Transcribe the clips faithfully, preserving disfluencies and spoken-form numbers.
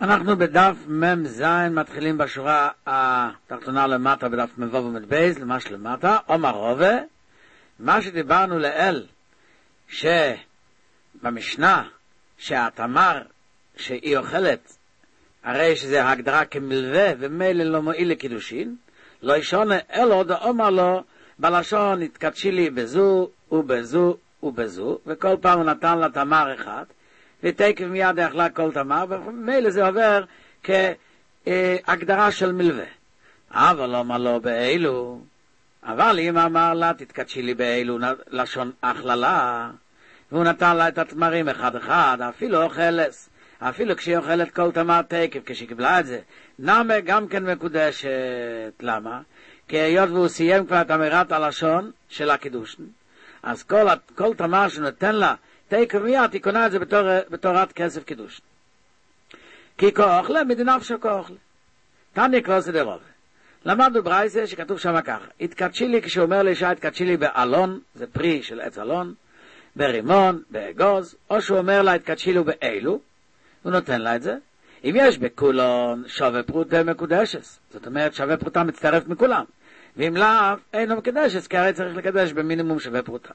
אנחנו בדף ממז מתחילים בשורה התחתונה למטה בדף מבוא ומדבייז, למש למטה, אומר רובה, מה שדיברנו לאל, שבמשנה, שהתמר שהיא אוכלת, הרי שזה הגדרה כמלווה ומילא לא מועיל לקידושין, לא ישונה אלו דאמר לו, בלשון התקדשי לי בזו ובזו ובזו, וכל פעם הוא נתן לה תמר אחד, ותקף מיד אכלה כל תמר, ומילא זה עובר כהגדרה של מלווה. אבל לא אמר לו באלו, אבל אם אמר לה תתקדשי לי באלו לשון הכללה, והוא נתן לה את התמרים אחד אחד, אפילו אוכלס, אפילו כשהיא אוכלת כל תמר תקף, כשהיא קיבלה את זה, נמה גם כן מקודשת. למה? כי היות והוא סיים כבר את אמירת הלשון של הקידושין, אז כל, כל תמר שנותן לה תקף מיד, היא קונה את זה בתור, בתורת כסף קידושין. כי כאוכלה, מדינפשו כאוכלה. תניא קלוסי דרבה. למדנו ברייסה שכתוב שם ככה, התקדשי לי, כשאומר לאישה התקדשי לי באלון, זה פרי של עץ אלון, ברימון, באגוז, או שהוא אומר לה התקדשי לי באלו, הוא נותן לה את זה. אם יש בכולון שווה פרוטה מקודשס, זאת אומרת שווה פרוטה מצטרף מכולם, ואם לאו אינו מקדשס, כי הרי צריך לקדש במינימום שווה פרוטה.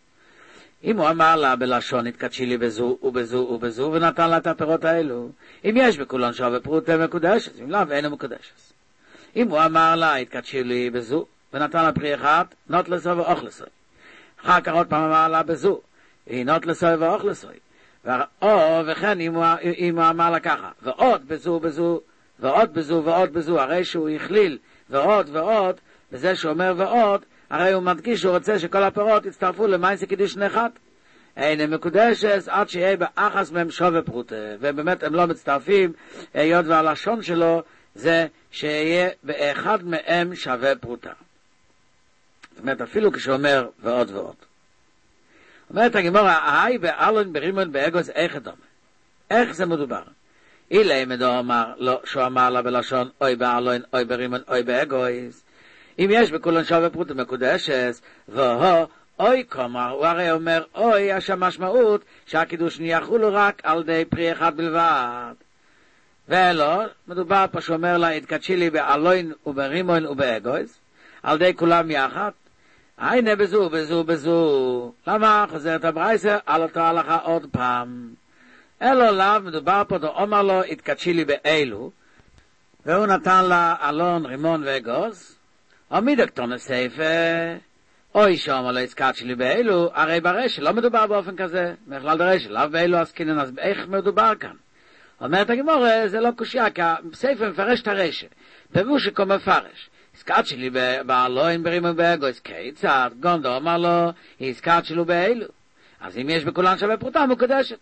אם הוא אמר לה בלשון התקדשי לי בזו ובזו ובזו, ונתן לה את הפירות האלו, אם יש בכולון שווה פרוטה מקודשס, אם לאו אינו מקודשס. אם הוא אמר לה התקדשי לי בזו, ונתן לה פרי אחד, נות לסו ואוך לסוי. אחר כך עוד פעם אמר לה בזו, היא נות לסוי ואוך לסוי. או וכן אם הוא, אם הוא אמר לה ככה, ועוד בזו בזו, ועוד בזו ועוד בזו, הרי שהוא הכליל ועוד ועוד, וזה שאומר ועוד, הרי הוא מדגיש שהוא רוצה שכל הפירות יצטרפו למעשה קידושין אחד. אין מקודשת עד שיהיה באחס מהם שווה פרוטה, ובאמת הם לא מצטרפים, היות והלשון שלו זה שיהיה באחד מהם שווה פרוטה. זאת אומרת, אפילו כשאומר ועוד ועוד. אומרת הגמרא, היי באלון ברימון באגוז איך דומה. איך זה מדובר? אילי מדו אמר, לא, שהוא אמר לה בלשון, אוי באלון, אוי ברימון, אוי באגוז. אם יש בכולן שווה פרוטה מקודשת, והוא, אוי כלומר, הוא הרי אומר, אוי, יש המשמעות שהקידושין יחולו רק על די פרי אחד בלבד. ולא, מדובר פה שאומר לה, התקדשי לי באלון וברימון ובאגוז, על די כולם יחד, הנה בזו, בזו, בזו. למה חוזרת הברייסה על אותו הלכה עוד פעם? אלו לאו, מדובר פה, אומר לו, התקדשי לי באלו, והוא נתן לה אלון, רימון ואגוז, או מדקטון הסייפה, אוי שאומר לו, התקדשי לי באלו, הרי ברשת, לא מדובר באופן כזה, בכלל דרשת, לאו באלו עסקינן, אז איך מדובר כאן? אומרת הגמרא, זה לא קושיה, כי הסייפה מפרש את הרשת, פירוש כמו מפרש. הזכרת שלי באלוהים ברימון באגוז, כיצד? גונדו אמר לו, הזכרת שלו באלו. אז אם יש בכולן שווה פרוטה מקודשת.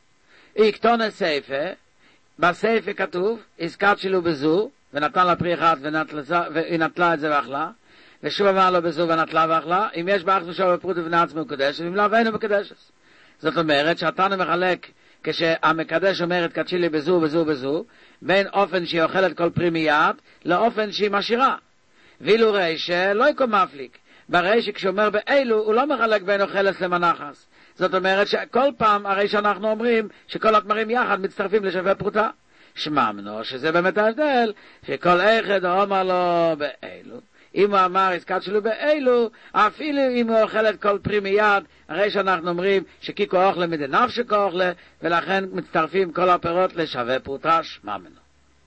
יקטון הסייפה, בסייפה כתוב, הזכרת שלו בזו, ונתן לה פרי אחד, והיא נטלה את זה ואכלה, ושוב אמר לו בזו ונטלה ואכלה, אם יש באחד שווה פרוטה ונעץ מקודשת, אם לא ואינו מקודשת. זאת אומרת שהתנא מחלק, כשהמקדש אומר את קדשי לי בזו בזו בזו, בין אופן שהיא אוכלת כל פרי מיד, לאופן שהיא משאירה. ואילו רשע לא יקום מפליק. ברשע כשאומר באלו, הוא לא מחלק בין אוכלת למנחס. זאת אומרת שכל פעם, הרי שאנחנו אומרים שכל התמרים יחד מצטרפים לשווה פרוטה. שממנו, שזה באמת ההבדל, שכל אחד אומר לו באלו. אם הוא אמר הזכרת שלו באלו, אפילו אם הוא אוכל את כל פרי מיד, הרי שאנחנו אומרים שכיקו אוכלה מדינפשו כאוכלה, ולכן מצטרפים כל הפירות לשווה פרוטה, שממנו.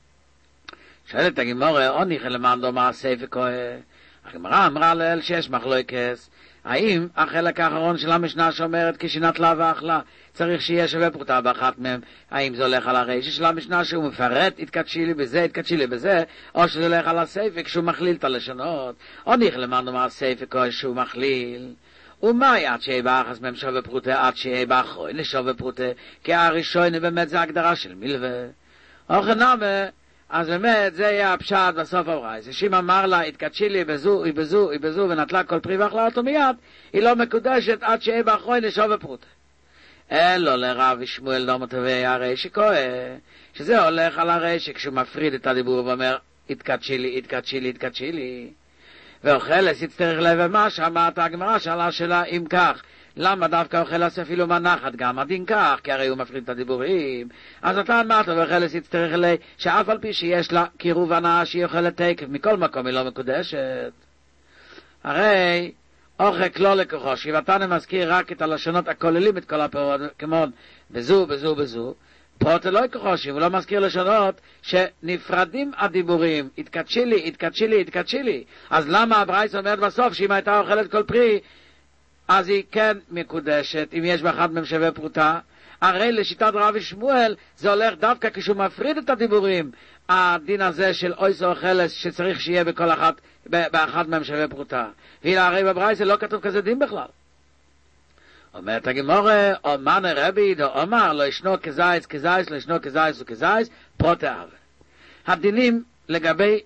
שואלת הגמרא, או ניחא למען דומה הסייפה כהה. הגמרא אמרה לאל שיש מחלוקס, האם החלק האחרון של המשנה שאומרת כשנטלה ואכלה, צריך שיהיה שווה פרוטה באחת מהם, האם זה הולך על הרשע של המשנה שהוא מפרט, התקדשי לי בזה, התקדשי לי בזה, או שזה הולך על הסייפה כשהוא מכליל את הלשונות, או ניחא למען דומה הסייפה כהה שהוא מכליל. ומאי עד שיהיה באחס מהם שווה פרוטה, עד שיהיה באחרון לשווה פרוטה, כי הראשון באמת זה הגדרה של מלווה. או חנמה, אז באמת זה יהיה הפשט בסוף הברייסה. שאם אמר לה, התקדשי לי בזו, היא בזו, היא בזו, ונטלה כל פרי ואכלה אותו מיד, היא לא מקודשת עד שיהיה באחרון לשווה פרוטה. אלו לרב ושמואל דומה טובי הרשע כהה, שזה הולך על הרשע כשהוא מפריד את הדיבור ואומר, התקדשי לי, התקדשי לי, התקדשי לי. ואוכלס יצטרך לב מה שאמרת הגמרא שאלה שלה, אם כך, למה דווקא אוכלס אפילו מנחת גם הדין כך, כי הרי הוא מפריד את הדיבורים. אז אתה אמרת ואוכלס יצטרך אלי, שאף על פי שיש לה קירוב הנאה שהיא אוכלת תקף, מכל מקום היא לא מקודשת. הרי אוכל לא לקוחו, שבעתן מזכיר רק את הלשונות הכוללים את כל הפירות, כמו בזו, בזו, בזו, פרוטה לא לקוחו, הוא לא מזכיר לשונות שנפרדים הדיבורים, התקדשי לי, התקדשי לי, התקדשי לי. אז למה הברייתא אומרת בסוף, שאם הייתה אוכלת כל פרי, אז היא כן מקודשת, אם יש באחד מהם שווה פרוטה? הרי לשיטת רבי שמואל זה הולך דווקא כשהוא מפריד את הדיבורים, הדין הזה של אויס אוכלס שצריך שיהיה בכל אחת, באחד מהם שווה פרוטה. והנה הרי בברייתא לא כתוב כזה דין בכלל. אומרת הגמרא, אומן רבי דו אומר לא ישנו כזייס כזייס, לא ישנו כזייס וכזייס, פרוטה אבה. הדינים לגבי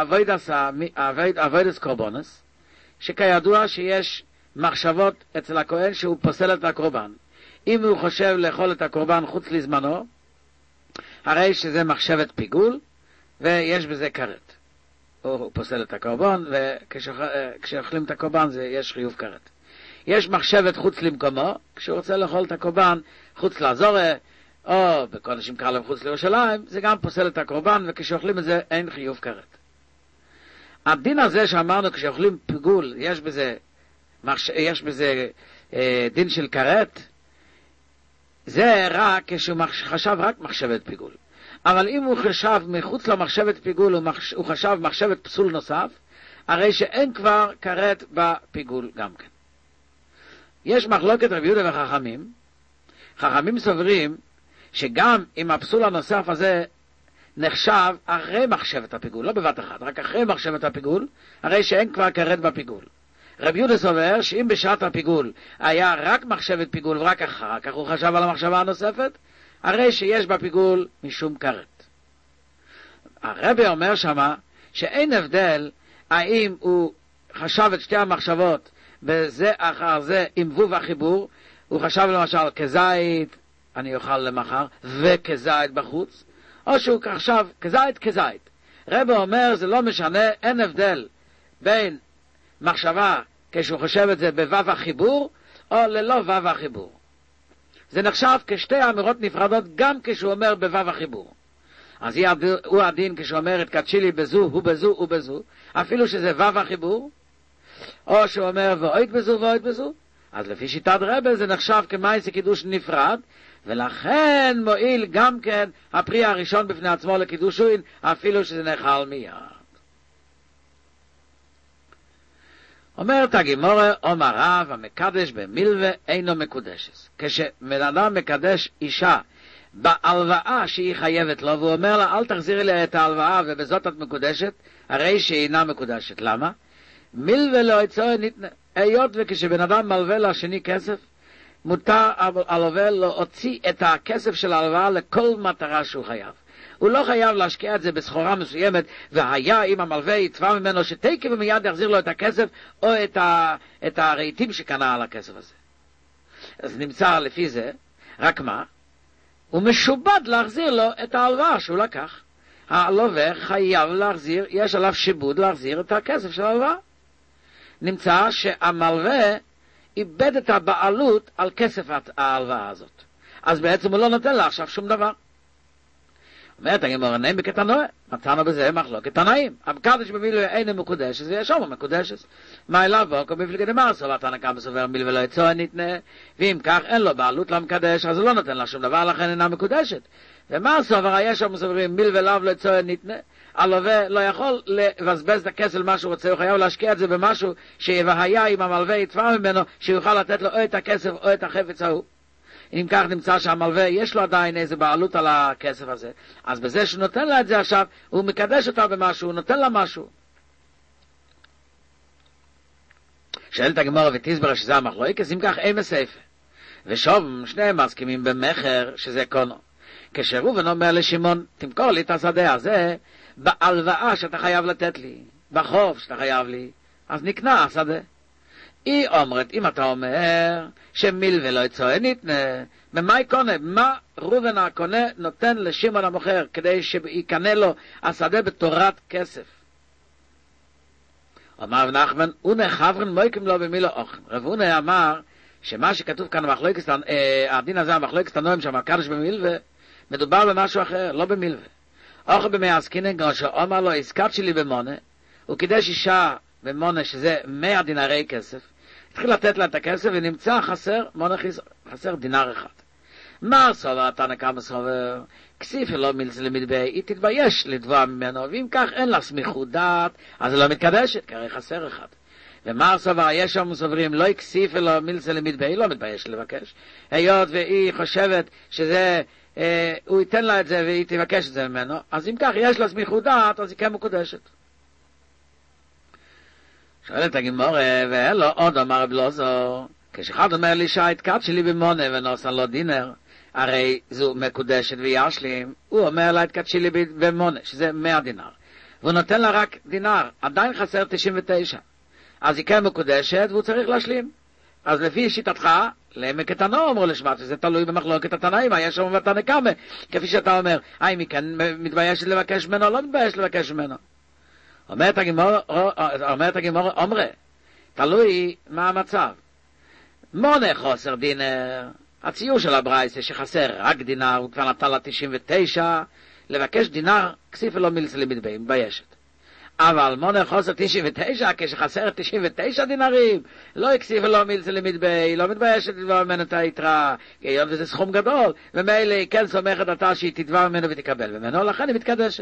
אבוידס קורבנס, שכידוע שיש מחשבות אצל הכהן שהוא פוסל את הקורבן. אם הוא חושב לאכול את הקורבן חוץ לזמנו, הרי שזה מחשבת פיגול, ויש בזה כרת. הוא פוסל את הקורבן, וכשאוכלים את הקורבן זה יש חיוב כרת. יש מחשבת חוץ למקומו, כשהוא רוצה לאכול את הקורבן חוץ לאזורה, או בקודשים קרא להם חוץ לירושלים, זה גם פוסל את הקורבן, וכשאוכלים את זה אין חיוב כרת. הדין הזה שאמרנו כשאוכלים פיגול, יש בזה, יש בזה אה, דין של כרת, זה רק כשהוא חשב רק מחשבת פיגול. אבל אם הוא חשב מחוץ למחשבת פיגול, הוא, מחש... הוא חשב מחשבת פסול נוסף, הרי שאין כבר כרת בפיגול גם כן. יש מחלוקת רבי יהודה וחכמים, חכמים סוברים שגם אם הפסול הנוסף הזה נחשב אחרי מחשבת הפיגול, לא בבת אחת, רק אחרי מחשבת הפיגול, הרי שאין כבר כרת בפיגול. רבי יהודה סובר שאם בשעת הפיגול היה רק מחשבת פיגול ורק אחר כך הוא חשב על המחשבה הנוספת, הרי שיש בפיגול משום כרת. הרבי אומר שמה שאין הבדל האם הוא חשב את שתי המחשבות בזה אחר זה עם וו והחיבור, הוא חשב למשל כזית אני אוכל למחר וכזית בחוץ, או שהוא חשב כזית כזית. רבי אומר זה לא משנה, אין הבדל בין מחשבה כשהוא חושב את זה בוו החיבור או ללא וו החיבור. זה נחשב כשתי אמירות נפרדות גם כשהוא אומר בוו החיבור. אז הוא הדין כשהוא אומר את קדשי בזו, הוא בזו, הוא בזו, אפילו שזה וו החיבור, או שהוא אומר ואוית בזו ואוית בזו, אז לפי שיטת רבי זה נחשב כמעשה קידוש נפרד, ולכן מועיל גם כן הפרי הראשון בפני עצמו לקידושין, אפילו שזה נאכל מיד. אומרת הגמרא, אומר רב, המקדש במילווה אינו מקודשת. כשבן אדם מקדש אישה בהלוואה שהיא חייבת לו, והוא אומר לה, אל תחזירי לי את ההלוואה ובזאת את מקודשת, הרי שהיא אינה מקודשת. למה? מילווה לא יצא ניתנה. היות וכשבן אדם מלווה לשני כסף, מותר הלווה להוציא את הכסף של ההלוואה לכל מטרה שהוא חייב. הוא לא חייב להשקיע את זה בסחורה מסוימת, והיה אם המלווה יתבע ממנו שתקף ומיד יחזיר לו את הכסף, או את, ה, את הרהיטים שקנה על הכסף הזה. אז נמצא לפי זה, רק מה? הוא משובד להחזיר לו את ההלוואה שהוא לקח. הלווה חייב להחזיר, יש עליו שיבוד להחזיר את הכסף של ההלוואה. נמצא שהמלווה איבד את הבעלות על כסף ההלוואה הזאת. אז בעצם הוא לא נותן לה עכשיו שום דבר. אומרת הגמרא נעים בקטנוע, מצאנו בזה מחלוקת תנאים. המקדש במילווה אינו מקודשת, זה ישום המקודשת. מה אליו בו, כל מפלגת דמארסו, והתנא קמא סובר מילווה לא יצא ניתנה, ואם כך אין לו בעלות למקדש, אז הוא לא נותן לה שום דבר, לכן אינה מקודשת. ומה סובר הישום סוברים מילווה לאו לא יצא ניתנה, הלווה לא יכול לבזבז את הכסף מה שהוא רוצה, הוא חייב להשקיע את זה במשהו שהיה אם המלווה יתבע ממנו, שיוכל לתת לו או את הכסף או את החפץ ההוא. אם כך נמצא שהמלווה יש לו עדיין איזה בעלות על הכסף הזה, אז בזה שהוא נותן לה את זה עכשיו, הוא מקדש אותה במשהו, הוא נותן לה משהו. שואלת הגמרא ותסבר שזה המחלוקת, אם כך אין מסייפה. ושוב שניהם מסכימים במחר שזה קונו. כשראובן אומר לשמעון, תמכור לי את השדה הזה בהלוואה שאתה חייב לתת לי, בחוב שאתה חייב לי, אז נקנה השדה. היא אומרת, אם אתה אומר שמילווה לא יצא ניתנה, במה יקונה? מה ראובן הקונה נותן לשמעון המוכר כדי שיקנה לו השדה בתורת כסף? אמר נחמן, אונה חברן מויקים לו במילו אוכן. רב אונה אמר שמה שכתוב כאן במחלוקת, הדין הזה המחלוקת הנועים שם, הקדוש במילווה, מדובר במשהו אחר, לא במילווה. אוכל במאה עסקינן, כמו שאומר לו, הזכרת שלי במונה, הוא קידש אישה במונה, שזה מאה דינרי כסף, התחיל לתת לה את הכסף, ונמצא חסר, מונה חסר דינר אחד. מה סובר התנא קמא סובר? כסיף לא מילצה למדבר, היא תתבייש לתבוע ממנו, ואם כך אין לה סמיכות דעת, אז היא לא מתקדשת, כי הרי חסר אחד. ומה סובר, יש שם סוברים, לא כסיף לא מילצה למדבר, היא לא מתבייש לבקש, היות והיא חושבת שזה, אה, הוא ייתן לה את זה והיא תבקש את זה ממנו, אז אם כך יש לה סמיכות דעת, אז היא כן מקודשת. שואלת הגמורה, ואין לו עוד אמר רב אלעזר, כשאחד אומר לי שההתקת שלי במונה ונוסן לו דינר, הרי זו מקודשת וישלים, הוא אומר לה התקת שלי במונה, שזה מאה דינר, והוא נותן לה רק דינר, עדיין חסר תשעים ותשע, אז היא כן מקודשת והוא צריך להשלים. אז לפי שיטתך, לעמק התנא אמרו לשמת, שזה תלוי במחלוקת התנאים, יש שם בתנא קמא, כפי שאתה אומר, האם היא כן מתביישת לבקש ממנו או לא מתביישת לבקש ממנו? אומרת הגמורה, אומרת הגמורה, אומרה, תלוי מה המצב. מונה חוסר דינר, הציור של הברייתא שחסר רק דינר, הוא כבר נתן לה תשעים ותשע, לבקש דינר, כסיף לא מילצה למדבר, מתביישת. אבל מונה חוסר תשעים ותשע, כשחסר תשעים ותשע דינרים, לא כסיף לא מילצה למדבר, היא לא מתביישת לתבוע ממנו את היתרה, היות וזה סכום גדול, ומילא היא כן סומכת אותה שהיא תתבע ממנו ותקבל ממנו, לכן היא מתקדשת.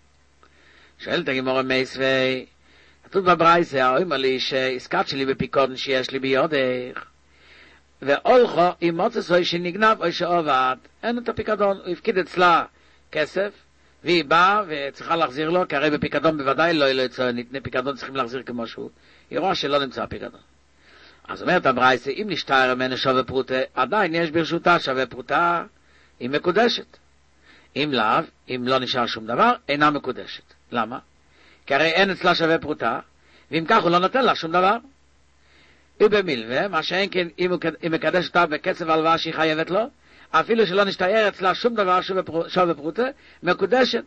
שואלת הגמורה מייסווי, כתוב בברייתא, אומר לי שהזכרת שלי בפיקודן שיש לי ביודך, ואולכו אם מוצא שנגנב או שעובד, אין את הפיקדון, הוא הפקיד אצלה כסף, והיא באה וצריכה להחזיר לו, כי הרי בפיקדון בוודאי לא יהיה לו נתני פיקדון, צריכים להחזיר כמו שהוא, היא רואה שלא נמצא פיקדון. אז אומרת הברייתא, אם נשתער ממנו שווה פרוטה, עדיין יש ברשותה שווה פרוטה, היא מקודשת. אם לאו, אם לא נשאר שום דבר, אינה מקודשת. למה? כי הרי אין אצלה שווה פרוטה, ואם כך הוא לא נותן לה שום דבר. ובמילווה, מה שאין כן, אם הוא מקדש אותה בקצב הלוואה שהיא חייבת לו, אפילו שלא נשתער אצלה שום דבר שווה פרוטה, מקודשת.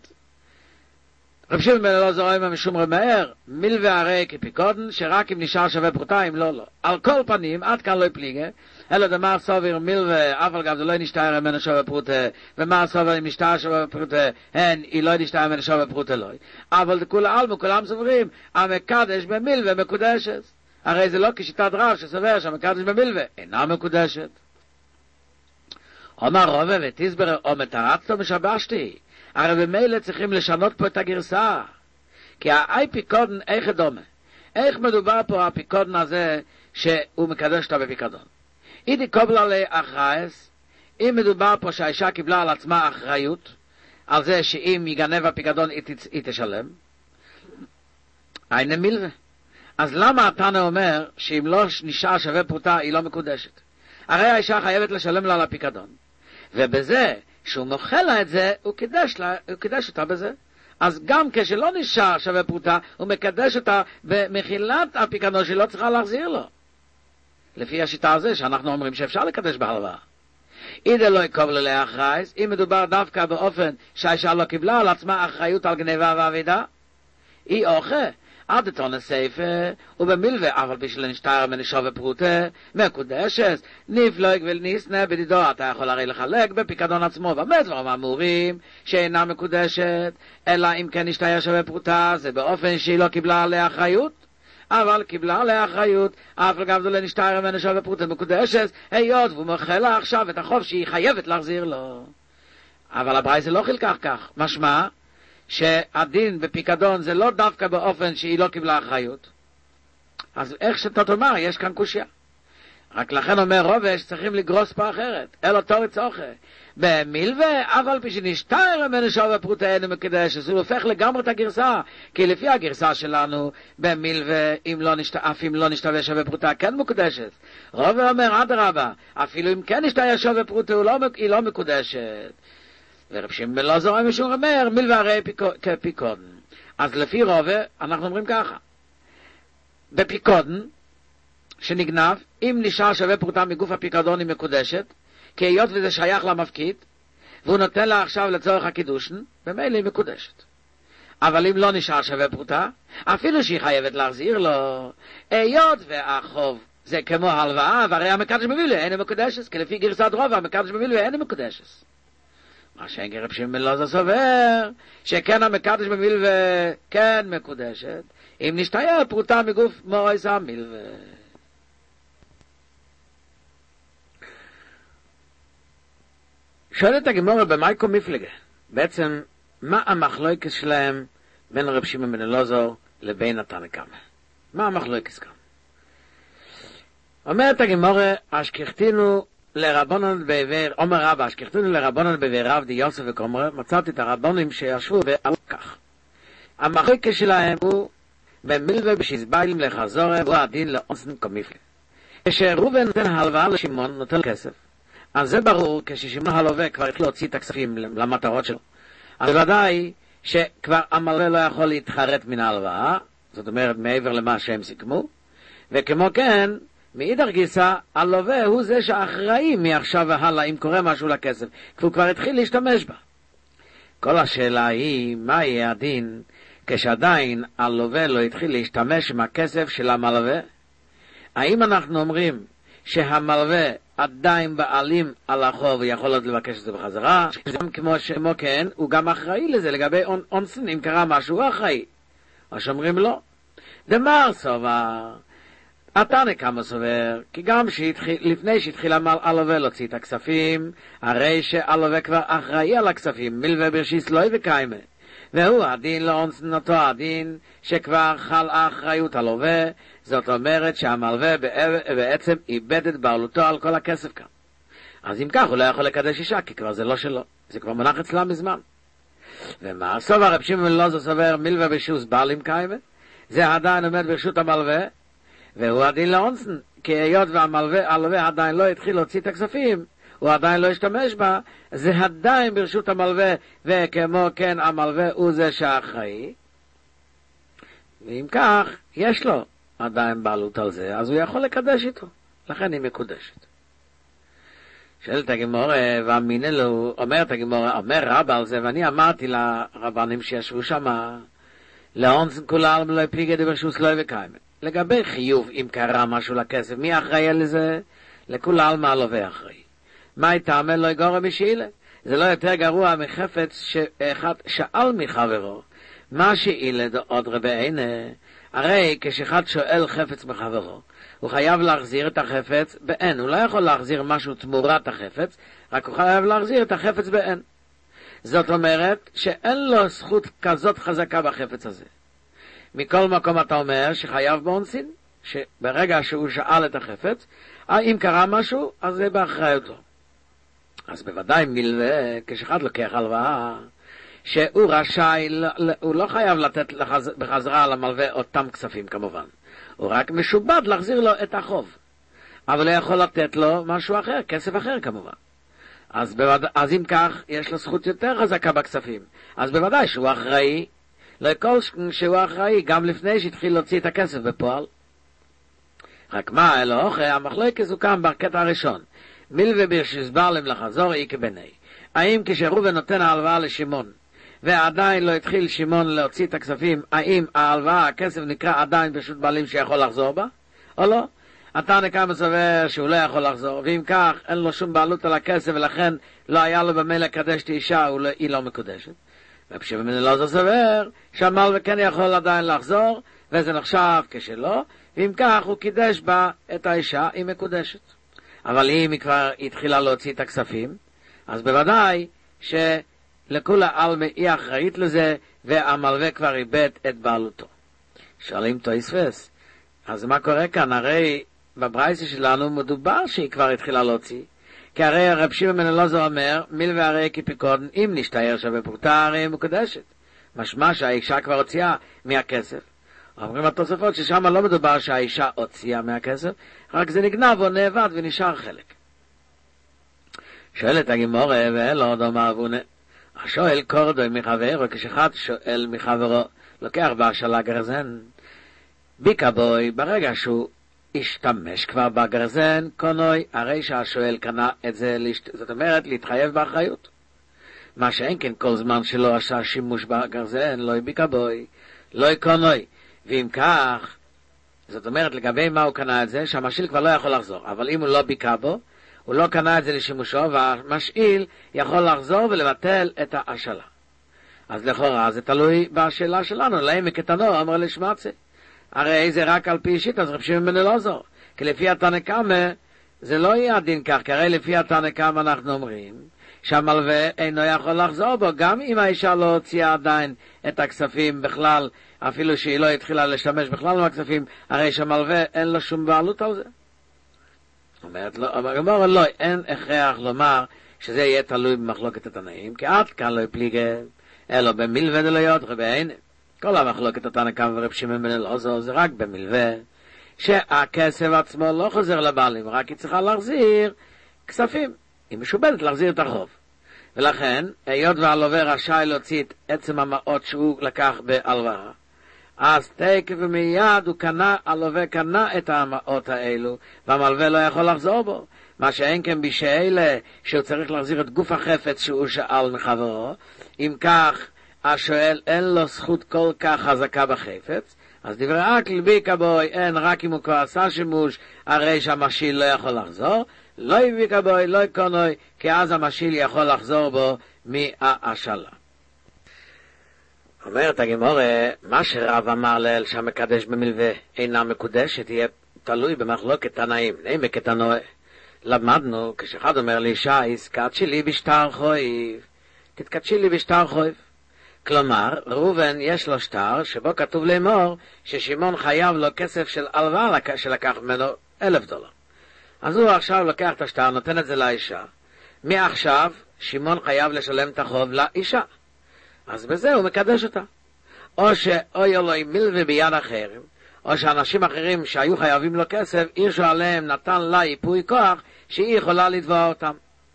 רב שמעון בן אלעזר אומר משום רב מאיר, מילווה הרי כפיקודן, שרק אם נשאר שווה פרוטה, אם לא, לא. על כל פנים, עד כאן לא יפליגה, אלא דמר סובר מילווה, אף על גב זה לא נשתער ממנו שווה פרוטה, ומה סובר אם נשתער שווה פרוטה, הן, היא לא נשתער ממנו שווה פרוטה לא. אבל כול העלמא, כולם סוברים, המקדש במילווה מקודשת. הרי זה לא כשיטת רב שסובר שהמקדש במילווה אינה מקודשת. אומר רובה ותסבר או מתרצתו משבשתי, הרי במילא צריכים לשנות פה את הגרסה, כי האי פיקודן איך דומה, איך מדובר פה הפיקודן הזה שהוא מקדש אותה בפיקדון. אידי קובלה לאחרייס, אם מדובר פה שהאישה קיבלה על עצמה אחריות על זה שאם יגנב הפיקדון היא, היא תשלם, אין מילווה. אז למה התנא אומר שאם לא נשאר שווה פרוטה היא לא מקודשת? הרי האישה חייבת לשלם לה על הפיקדון, ובזה שהוא מוכל לה את זה, הוא קידש, לה, הוא קידש אותה בזה. אז גם כשלא נשאר שווה פרוטה, הוא מקדש אותה במחילת הפיקדון שלא צריכה להחזיר לו. לפי השיטה הזה שאנחנו אומרים שאפשר לקדש בהלוואה. אידה לא יקוב ללא אחרייס, אם מדובר דווקא באופן שהאישה לא קיבלה על עצמה אחריות על גניבה ועבידה, היא אוכה. עד תונה סייפה, ובמילווה, אבל בשביל נשתער מנשווה פרוטה, מקודשת, נפלוג ולניסנה בדידו, אתה יכול הרי לחלק בפיקדון עצמו, במה דברים אמורים שאינה מקודשת, אלא אם כן נשתער שווה פרוטה, זה באופן שהיא לא קיבלה עליה אחריות, אבל קיבלה עליה אחריות, אף לגב זה לנשתער מנשווה פרוטה מקודשת, היות והוא מוכל לה עכשיו את החוב שהיא חייבת להחזיר לו. אבל הברייתא לא חילקה כך, משמע, שהדין בפיקדון זה לא דווקא באופן שהיא לא קיבלה אחריות. אז איך שאתה תאמר, יש כאן קושיה. רק לכן אומר רובה שצריכים לגרוס פה אחרת, אלו תורי צוחה. במילווה, אבל כשנשתער ממנו שווה פרוטה אינו מקודשת, זה הופך לגמרי את הגרסה, כי לפי הגרסה שלנו, במילווה, אם לא נשתער, אף אם לא נשתער שווה פרוטה, כן מקודשת. רובה אומר, אדרבה, אפילו אם כן נשתער שווה פרוטה, היא לא מקודשת. ורב שמעון בן אלעזר משום אומר, מילווה הרי כפיקודן. אז לפי רובה, אנחנו אומרים ככה. בפיקודן, שנגנב, אם נשאר שווה פרוטה מגוף הפיקדון היא מקודשת, כי היות וזה שייך למפקיד, והוא נותן לה עכשיו לצורך הקידושן, במילא היא מקודשת. אבל אם לא נשאר שווה פרוטה, אפילו שהיא חייבת להחזיר לו, היות והחוב זה כמו הלוואה, והרי המקדש בבילוי אין מקודשת, כי לפי גרסת רוב המקדש בבילוי אין מקודשת. מה שאין רב שמעון אלעזר סובר, שכן המקדש בבילוי כן מקודשת, אם נשתייר פרוטה מגוף מויס המילווה. שואלת הגמרא במייקו מפלגה, בעצם מה המחלוקת שלהם בין רב שמעון בן אלעזר לבין התנא קמא? מה המחלוקת כאן? אומרת הגמרא, אשכחתינו לרבנן בעבר, אומר רבא, אשכחתינו לרבנן בעבר רב די יוסף וקומרא, מצאתי את הרבנים שישבו ועל כך. המחלוקת שלהם הוא במילווה בשיזביילים לחזור, הוא הדין לאונסן כמפלגה. כשראובן נותן הלוואה לשמעון, נותן כסף. אז זה ברור, כששמעון הלווה כבר התחיל להוציא את הכספים למטרות שלו. אז בוודאי שכבר המלווה לא יכול להתחרט מן ההלוואה, זאת אומרת מעבר למה שהם סיכמו, וכמו כן, מאידך גיסא, הלווה הוא זה שאחראי מעכשיו והלאה אם קורה משהו לכסף, כי הוא כבר התחיל להשתמש בה. כל השאלה היא, מה יהיה הדין כשעדיין הלווה לא התחיל להשתמש עם הכסף של המלווה? האם אנחנו אומרים שהמלווה עדיין בעלים על החוב ויכול עוד לבקש את זה בחזרה, גם כמו שמו כן, הוא גם אחראי לזה לגבי אונסן, אם קרה משהו הוא אחראי. או שאומרים לא. דמר סובר, התנא קמא סובר, כי גם שהתחיל, לפני שהתחיל הלווה להוציא את הכספים, הרי שהלווה כבר אחראי על הכספים, מילווה ברשיס לא וקיימה. והוא הדין לאונסן אותו הדין שכבר חל האחריות הלווה, זאת אומרת שהמלווה בעצם איבד את בעלותו על כל הכסף כאן. אז אם כך הוא לא יכול לקדש אישה, כי כבר זה לא שלו, זה כבר מונח אצלה מזמן. ומה סובר רב שמעון בן אלעזר סובר מילווה ברשיס בעלים קיימה? זה עדיין עומד ברשות המלווה, והוא הדין לאונסן, כי היות והמלווה עדיין לא התחיל להוציא את הכספים, הוא עדיין לא השתמש בה, זה עדיין ברשות המלווה, וכמו כן המלווה הוא זה שאחראי. ואם כך, יש לו עדיין בעלות על זה, אז הוא יכול לקדש איתו, לכן היא מקודשת. שואלת הגמרא, ואמינה לו, אומרת הגמרא, אומר רבא על זה, ואני אמרתי לרבנים שישבו שם, לאונסן כולם לא פליגי דברשוס לא וקיימה. לגבי חיוב, אם קרה משהו לכסף, מי אחראי לזה? לכולם מה הלווה אחראי. מה יתאמן לא יגורם משאילה? זה לא יותר גרוע מחפץ שאחד שאל מחברו. מה שאילה עוד רבעינה? הרי כשאחד שואל חפץ מחברו, הוא חייב להחזיר את החפץ באין. הוא לא יכול להחזיר משהו תמורת החפץ, רק הוא חייב להחזיר את החפץ באין. זאת אומרת שאין לו זכות כזאת חזקה בחפץ הזה. מכל מקום אתה אומר שחייב באונסין, שברגע שהוא שאל את החפץ, אם קרה משהו, אז זה באחריותו. אז בוודאי מילווה, כשאחד לוקח הלוואה, שהוא רשאי, הוא לא חייב לתת בחזרה על המלווה אותם כספים כמובן. הוא רק משובד להחזיר לו את החוב. אבל הוא יכול לתת לו משהו אחר, כסף אחר כמובן. אז, בוודא, אז אם כך, יש לו זכות יותר חזקה בכספים. אז בוודאי שהוא אחראי, לכל שהוא אחראי, גם לפני שהתחיל להוציא את הכסף בפועל. רק מה, אלא אחרי, המחלוקת הוא כאן בקטע הראשון. מילווה ברשיס בעלים לחזור אי כבני. האם כשראובן נותן ההלוואה לשמעון, ועדיין לא התחיל שמעון להוציא את הכספים, האם ההלוואה, הכסף נקרא עדיין ברשות בעלים שיכול לחזור בה? או לא? התנא קמא סובר שהוא לא יכול לחזור, ואם כך אין לו שום בעלות על הכסף, ולכן לא היה לו במה לקדש את האישה, היא לא מקודשת. רב שמעון בן אלעזר סובר שהמלווה כן יכול עדיין לחזור, וזה נחשב כשלא, ואם כך הוא קידש בה את האישה, היא מקודשת. אבל אם היא כבר התחילה להוציא את הכספים, אז בוודאי שלכולה עלמא היא אחראית לזה, והמלווה כבר איבד את בעלותו. שואלים תוספות, אז מה קורה כאן? הרי בברייתא שלנו מדובר שהיא כבר התחילה להוציא, כי הרי רב שמעון בן אלעזר אומר, מילווה הרי כפיקודן, אם נשתער שווה פרוטה הרי מקודשת. משמע שהאישה כבר הוציאה מהכסף. אומרים התוספות ששם לא מדובר שהאישה הוציאה מהכסף, רק זה נגנב או נאבד ונשאר חלק. שואלת הגמרא, ואלו עוד אומר אבונה, השואל קורדוי מחברו, כשאחד שואל מחברו, לוקח בהשאלה גרזן, ביקבוי, ברגע שהוא השתמש כבר בגרזן, קונוי, הרי שהשואל קנה את זה, זאת אומרת, להתחייב באחריות. מה שאין כן כל זמן שלא עשה שימוש בגרזן, לא ביקבוי, לא קונוי, ואם כך, זאת אומרת, לגבי מה הוא קנה את זה, שהמשאיל כבר לא יכול לחזור. אבל אם הוא לא ביקע בו, הוא לא קנה את זה לשימושו, והמשאיל יכול לחזור ולבטל את ההשאלה. אז לכאורה זה תלוי בשאלה שלנו, להם מקטנו, אמר לשמצה. הרי זה רק על פי שיטה, אז רב שמעון בן אלעזר. כי לפי התנא קמא, זה לא יהיה הדין כך, כי הרי לפי התנא קמא אנחנו אומרים, שהמלווה אינו יכול לחזור בו, גם אם האישה לא הוציאה עדיין את הכספים בכלל, אפילו שהיא לא התחילה לשמש בכלל מהכספים, הרי שהמלווה אין לו שום בעלות על זה. אומרת לו, אומר לא, אין הכרח לומר שזה יהיה תלוי במחלוקת התנאים, כי עד כאן לא יפליגה, אלא במלווה דלויות רבי. כל המחלוקת התנא קמא ורב שמעון בן אלעזר זה רק במלווה, שהכסף עצמו לא חוזר לבעלים, רק היא צריכה להחזיר כספים. היא משובדת להחזיר את החוב. ולכן, היות והלווה רשאי להוציא את עצם המעות שהוא לקח בהלוואה, אז תקף ומיד הוא קנה, הלווה קנה את המעות האלו, והמלווה לא יכול לחזור בו. מה שאין כן בשאלה שהוא צריך להחזיר את גוף החפץ שהוא שאל מחברו, אם כך השואל אין לו זכות כל כך חזקה בחפץ, אז דברי אקל ביקע בוי, אין, רק אם הוא כבר עשה שימוש, הרי שהמשאיל לא יכול לחזור, לא יביקע בוי, לא יקונוי, כי אז המשאיל יכול לחזור בו מההשאלה. אומרת הגמרא, מה שרב אמר לאל שהמקדש במלווה אינה מקודשת, יהיה תלוי במחלוקת תנאים, נעמק כתנועה. למדנו, כשאחד אומר לאישה, תתקדשי לי בשטר חויב, תתקדשי לי בשטר חויב. כלומר, ראובן יש לו שטר שבו כתוב לאמור ששמעון חייב לו כסף של הלוואה שלקח ממנו אלף דולר. אז הוא עכשיו לוקח את השטר, נותן את זה לאישה. מעכשיו שמעון חייב לשלם את החוב לאישה. אז בזה הוא מקדש אותה. או שאוי אלוהי מלווה ביד אחרים, או שאנשים אחרים שהיו חייבים לו כסף, הרשו עליהם, נתן לה ייפוי כוח שהיא יכולה לתבוע אותם.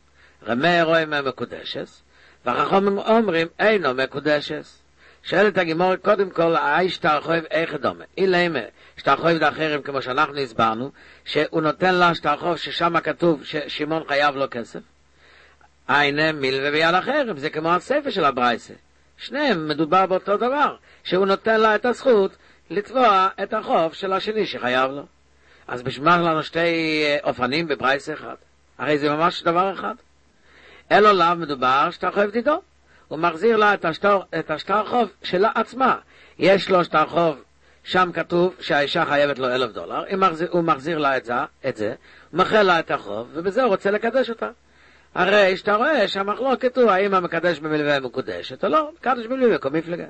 רמי רואים מקודשס, והחכמים אומרים אינו מקודשס. שואלת הגמרא, קודם כל, האי שטר חויב איך דומה? אילמה, שטר חויב דאחרים, כמו שאנחנו הסברנו, שהוא נותן לה שטר חוב ששם כתוב ששמעון חייב לו כסף. הנה מלווה ביד אחרים, זה כמו הספר של הברייסה. שניהם מדובר באותו דבר, שהוא נותן לה את הזכות לתבוע את החוב של השני שחייב לו. אז בשביל לנו שתי אופנים בברייסה אחד. הרי זה ממש דבר אחד. אלו לאו מדובר שטר חוב דידו. הוא מחזיר לה את השטר, את השטר חוב שלה עצמה. יש לו שטר חוב, שם כתוב שהאישה חייבת לו אלף דולר, הוא מחזיר לה את זה, את זה, הוא מכר לה את החוב, ובזה הוא רוצה לקדש אותה. הרי שאתה רואה שהמחלוקת הוא האם המקדש במלווה מקודשת או לא, מקדש במלווה כמפלגה.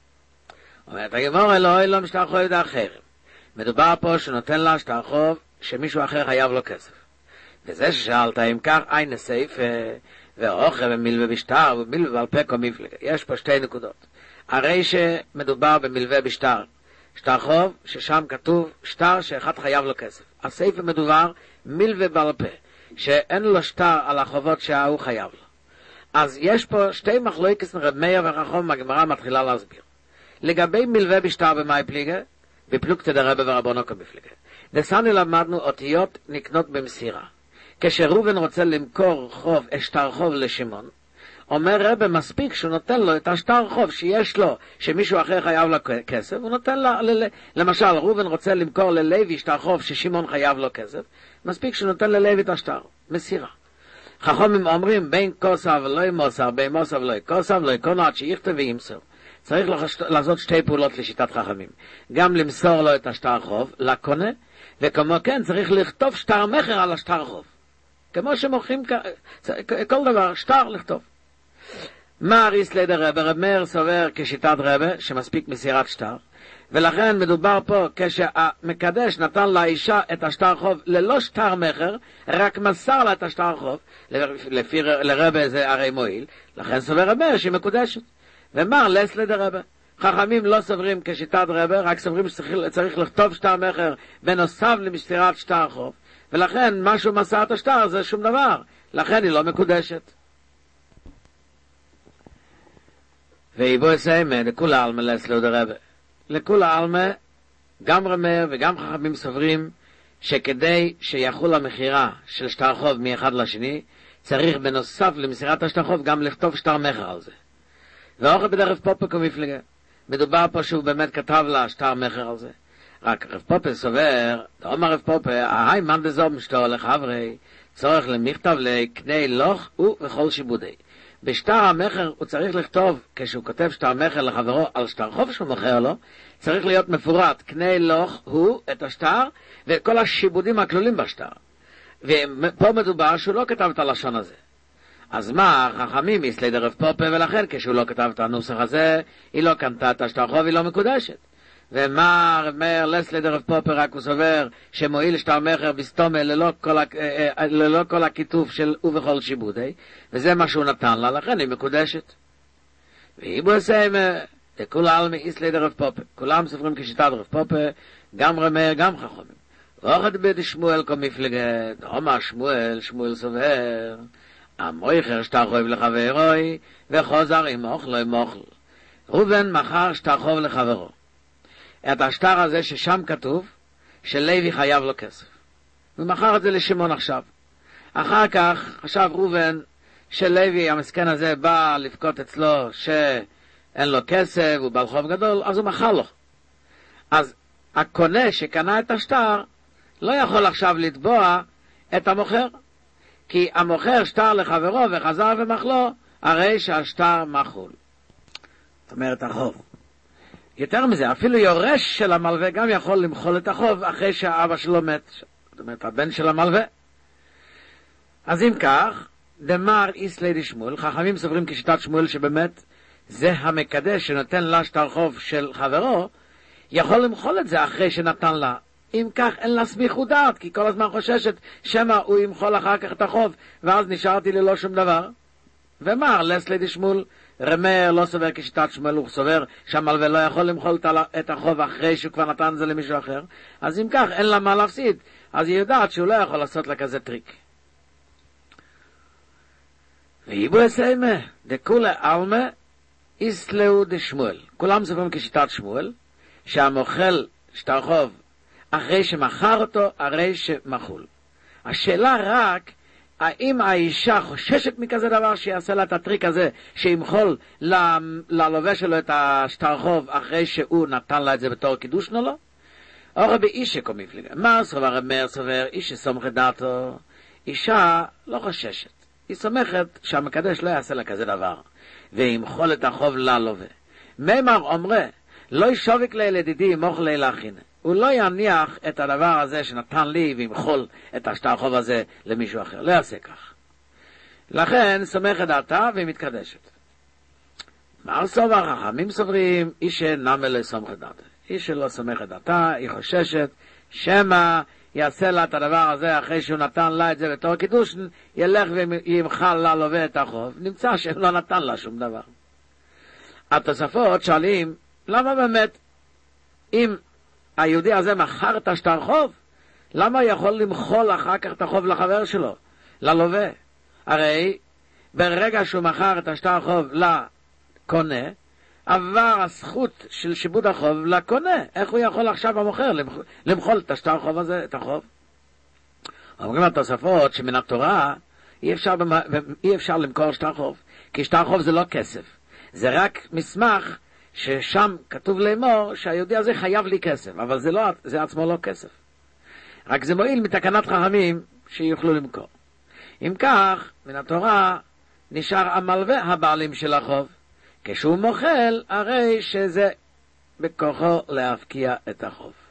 אומרת הגמרא, לא אלא משטר חוב דאחרים. מדובר פה שנותן לה שטר חוב שמישהו אחר חייב לו כסף. וזה ששאלת אם כך אין הסעיף ואוכל במלווה בשטר ומלווה בעל פה כמפלגה. יש פה שתי נקודות. הרי שמדובר במלווה בשטר, שטר חוב ששם כתוב שטר שאחד חייב לו כסף. הסעיף מדובר מלווה בעל פה, שאין לו שטר על החובות שהוא חייב לו. אז יש פה שתי מחלוקות רב מאיר וחכם, הגמרא מתחילה להסביר. לגבי מלווה בשטר במאי פליגה, בפלוגתא דרבא ורבנו כמפלגה. דסני למדנו אותיות נקנות במסירה. כשראובן רוצה למכור חוב, שטר חוב לשמעון, אומר רבא מספיק שהוא נותן לו את השטר חוב שיש לו, שמישהו אחר חייב לו כסף, הוא נותן לה, למשל ראובן רוצה למכור ללוי שטר חוב ששמעון חייב לו כסף, מספיק שהוא נותן ללוי את השטר, מסירה. חכמים אומרים בין כוסה ולא מוסר, בין מוסר ולא כוסה ולא קונו עד שיכתב וימסור. צריך לעשות שתי פעולות לשיטת חכמים, גם למסור לו את השטר חוב לקונה, וכמו כן צריך לכתוב שטר מחר על השטר חוב, כמו שמוכרים כל דבר, שטר לכתוב. מה ריסלי דרבא? רב מאיר סובר כשיטת רבא שמספיק מסירת שטר, ולכן מדובר פה כשהמקדש נתן לאישה את השטר חוב ללא שטר מחר, רק מסר לה את השטר חוב, לפי לרבא זה הרי מועיל, לכן סובר רב מאיר שהיא מקודשת. ומה לסלי דרבא? חכמים לא סוברים כשיטת רבא, רק סוברים שצריך לכתוב שטר מחר בנוסף למסירת שטר חוב, ולכן משהו מסר את השטר זה שום דבר, לכן היא לא מקודשת. ואיבו יסיימה לכול העלמה לסלו דרבא. לכול העלמה, גם רמר וגם חכמים סוברים שכדי שיחול המחירה של שטר חוב מאחד לשני, צריך בנוסף למסירת השטר חוב גם לכתוב שטר מחר על זה. ואוכל בדרך פופו כמפלגה. מדובר פה שהוא באמת כתב לה שטר מחר על זה. רק רב פופה סובר, תאמר רב פופה, ההי מן דזוב משתו לחברי, צורך למכתב לקני לוך ובכל שיבודי. בשטר המחר הוא צריך לכתוב, כשהוא כותב שטר המחר לחברו על שטר חוב שהוא מוכר לו, צריך להיות מפורט, קנה לוך הוא את השטר וכל השיבודים הכלולים בשטר. ופה מדובר שהוא לא כתב את הלשון הזה. אז מה, חכמים יסלי דרב פופה, ולכן כשהוא לא כתב את הנוסח הזה, היא לא קנתה את השטר חוב, היא לא מקודשת. ומה רב מאיר לסלי דרב פופה רק הוא סובר שמועיל שטר מחר בסתומה ללא כל, ללא כל הכיתוב של ובכל שיבודי, וזה מה שהוא נתן לה, לכן היא מקודשת. והיא בו עושה עם כולם איסלי דרב פופה, כולם סופרים כשיטת רב פופה, גם רב מאיר, גם חכמים. ואחד בית שמואל כל מפלגת, אומר שמואל, שמואל סובר, המויכר שטר חוב לחברוי, וחוזר עם אוכל עם אוכל. ראובן מכר שטר חוב לחברו. את השטר הזה ששם כתוב שלוי חייב לו כסף. הוא מכר את זה לשמעון עכשיו. אחר כך חשב ראובן שלוי המסכן הזה בא לבכות אצלו שאין לו כסף, הוא בעל חוב גדול, אז הוא מכר לו. אז הקונה שקנה את השטר לא יכול עכשיו לתבוע את המוכר, כי המוכר שטר לחברו וחזר ומחלו, הרי שהשטר מחול. זאת אומרת החוב. יותר מזה, אפילו יורש של המלווה גם יכול למחול את החוב אחרי שהאבא שלו מת. זאת אומרת, הבן של המלווה. אז אם כך, דמר איסלי דשמואל, חכמים סוברים כשיטת שמואל שבאמת זה המקדש שנותן לה שטר חוב של חברו, יכול למחול את זה אחרי שנתן לה. אם כך, אין לה סמיכות דעת, כי כל הזמן חוששת שמא הוא ימחול אחר כך את החוב, ואז נשארתי ללא שום דבר. ומר לסלי דשמואל, רמר לא סובר כשיטת שמואל, הוא סובר שהמלווה לא יכול למחול את החוב אחרי שהוא כבר נתן זה למישהו אחר, אז אם כך אין לה מה להפסיד, אז היא יודעת שהוא לא יכול לעשות לה כזה טריק. ויבו הסיימה דכולה אלמה איסלאו דשמואל, כולם סוברים כשיטת שמואל שהמוכל שטר חוב אחרי שמכר אותו הרי שמחול. השאלה רק האם האישה חוששת מכזה דבר שיעשה לה את הטריק הזה, שימחול ללווה שלו את השטר חוב אחרי שהוא נתן לה את זה בתור קידוש או לא? או רבי אישה כל מפלגה. מה סובר רב מאיר סובר? אישה סומכת דעתו. אישה לא חוששת. היא סומכת שהמקדש לא יעשה לה כזה דבר, וימחול את החוב ללווה. מימר אומרה, לא ישווק לי לדידי מוך לי להכין. הוא לא יניח את הדבר הזה שנתן לי וימחול את השטר חוב הזה למישהו אחר. לא יעשה כך. לכן סומכת דעתה והיא מתקדשת. מה סובר חכמים סוברים? אישה נמה לא סומכת דעתה. אישה לא סומכת דעתה, היא חוששת שמא יעשה לה את הדבר הזה אחרי שהוא נתן לה את זה בתור קידוש, ילך וימחל לה לווה את החוב. נמצא שהוא לא נתן לה שום דבר. התוספות שואלים, למה באמת אם היהודי הזה מכר את השטר חוב, למה יכול למחול אחר כך את החוב לחבר שלו, ללווה? הרי ברגע שהוא מכר את השטר חוב לקונה, עבר הזכות של שיבוד החוב לקונה. איך הוא יכול עכשיו המוכר למחול את השטר חוב הזה, את החוב? אומרים התוספות שמן התורה אי אפשר, אי אפשר למכור שטר חוב, כי שטר חוב זה לא כסף, זה רק מסמך ששם כתוב לאמור שהיהודי הזה חייב לי כסף, אבל זה, לא, זה עצמו לא כסף. רק זה מועיל מתקנת חכמים שיוכלו למכור. אם כך, מן התורה נשאר המלווה הבעלים של החוב. כשהוא מוכל, הרי שזה בכוחו להפקיע את החוב.